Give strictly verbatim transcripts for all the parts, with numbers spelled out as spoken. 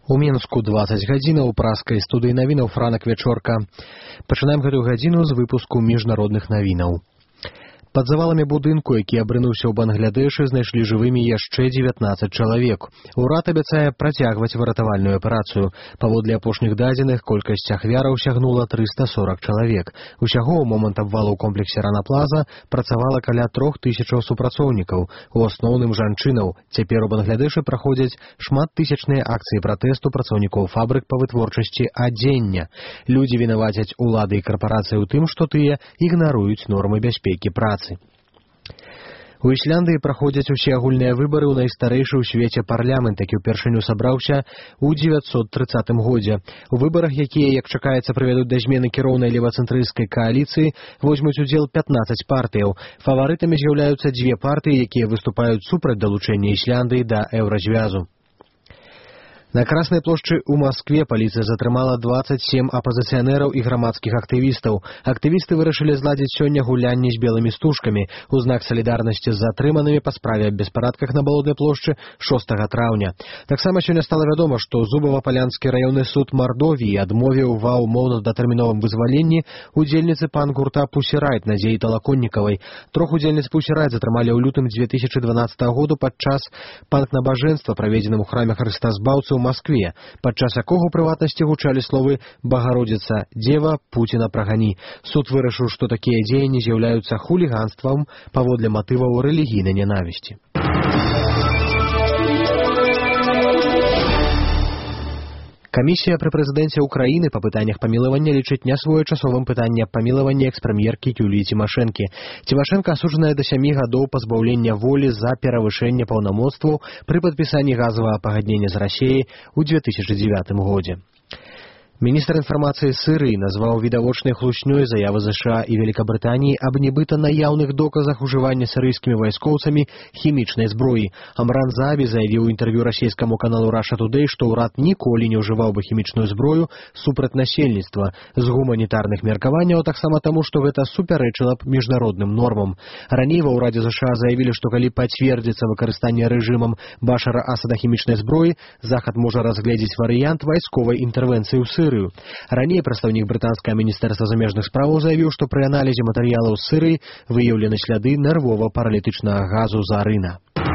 У Мінску дваццаць гадзінаў, праскай студыі навінаў Франак Вячорка. Пачынаем гэтую гадзіну з выпуску міжнародных навінаў. Пад заваламі будынку, які абрынуўся ў Бангладэшы, знайшлі жывымі яшчэ дзевятнаццаць чалавек. Урад абяцае працягваць выратавальную аперацыю. Паводле апошніх дадзеных, колькасць ахвяраў сягнула трыста сорак чалавек. Усяго ў момант абвалу ў комплексе Рана Плаза працавала каля трох тысячаў супрацоўнікаў, у асноўным жанчынаў. Цяпер у Бангладэшы праходзяць шматтысячныя акцыі пратэсту працаўнікоў фабрык па вытворчасці адзення. Людзі вінавацяць улады і карпарацыі ў тым, што тыя ігнаруюць нормы бяспекі працы. У Ісляндыі праходзяць усеагульныя выбары ў найстарэйшы ў свеце парламент, які ўпершыню сабраўся ў дзевяцьсот трыццатым годзе. У выбарах, якія, як чакаецца, прывядуць да змены кіроўнай левацэнтрысцкай кааліцыі, возьмуць удзел пятнаццаць партыяў. Фаварытамі з'яўляюцца дзве партыі, якія выступаюць супраць далучэння Ісляндыі да еўразвязу. На Краснай плошчы ў Маскве паліцыя затрымала дваццаць сем апазіцыянераў і грамадскіх актывістаў. Актывісты вырашылі зладзіць сёння гулянні з белымі стужкамі у знак салідарнасці з затрыманымі па справе аб беспарадках на Балотнай плошчы шостага траўня. Таксама сёння стала вядома, што Зубава-Палянскі раённы суд Мардовіі адмовіў ва ўмоўна-датэрміновым вызваленні удзельніцы пан-гурта Pussy Riot Надзеі Талаконнікавай. Трох удзельніц Pussy Riot затрымалі ў лютым дзве тысячы дванаццатага году падчас панк-набажэнства, праведзеным у храме Хрыста Збаўцы ў Маскве, падчас якога ў прыватнасці гучалі словы «Багародзіца, дзева, Пуціна прагані». Суд вырашыў, што такія дзеянні з'яўляюцца хуліганствам паводле матываў рэлігійнай нянавісці. Камісія пры прэзідэнце ўкраіны па пытаннях памілавання лічыць нясвоечасовым пытанне памілавання экс-прэм'еркі Юліі Цімашэнкі. Цімашэнка асуджаная да сямі гадоў пазбаўлення волі за перавышэнне паўнамоцтваў пры падпісанні газавага пагаднення з Расіяй у дзве тысячы дзевятым годзе. Міністр інфармацыі Сырыі назваў відавочнай хлуснёй заявы ЗША і Великабрытаніі аб нібыта наяўных доказах ужывання сырыйскімі вайскоўцамі хімічнай зброі. Амран Заабі заявіў у інтэрв'ю расійскаму каналу Russia Today, што ўрад ніколі не ўжываў бы хімічную зброю супраць насельніцтва з гуманітарных меркаванняў, таксама таму, што гэта супярэчыла б міжнародным нормам. Раней ва ўрадзе ЗША заявілі, што калі пацвердзіцца выкарыстанне рэжымам Башара Асада хімічнай зброі, Захад можа разгледзець варыянт вайсковай інтэрвенцыі ў Сырыю. Раней прадстаўнік брытанскага міністэрства замежных справаў заявіў, што пры аналізе матэрыялаў з Сырыі выяўлены сляды нервова-паралітычнага газу зарына.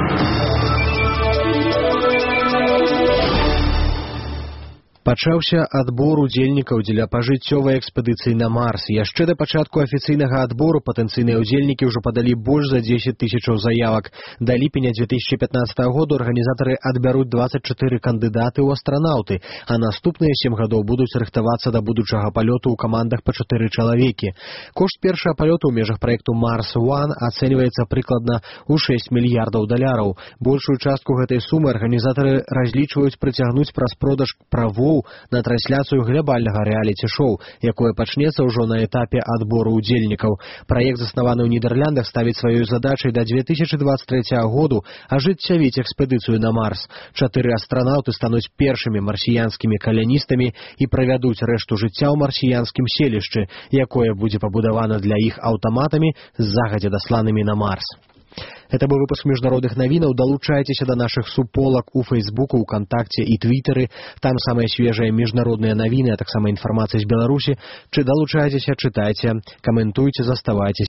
Пачаўся адбор удзельнікаў дзеля пажыццёвай экспедыцыі на Марс. Яшчэ да пачатку афіцыйнага адбору патэнцыйныя ўдзельнікі ўжо падалі больш за дзесяць тысячаў заявак. Да ліпеня дзве тысячы пятнаццатага году арганізатары адбяруць дваццаць чатыры кандыдаты ў астранаўты, а наступныя сем гадоў будуць рыхтавацца да будучага палёту ў камандах па чатыры чалавекі. Кошт першага палёту ў межах праекту Марс One ацэньваецца прыкладна ў шэсць мільярдаў даляраў. Большую частку гэтай сумы арганізатары разлічваюць прыцягнуць праз продаж правоў на трансляцыю глябальнага рэаліці-шоу, якое пачнецца ўжо на этапе адбору ўдзельнікаў. Праект, заснаваны ў Нідерландах, ставіць сваёй задачай да дзве тысячы дваццаць трэцяга году ажыццявіць экспедыцыю на Марс. Чатыры астранаўты стануць першымі марсіянскімі каляністамі і правядуць рэшту жыцця ў марсіянскім селішчы, якое будзе пабудавана для іх аўтаматамі, загадзя дасланымі на Марс. Это быў выпуск міжнародных навінаў. Далучайцеся да нашых суполак у Фейсбуку, УКонтакце і Твіттеры. Там самыя свежыя міжнародныя навіны, а таксама інфармацыя з Беларусі. Чи далучайцеся, чытайце, каментуйце, заставайцеся.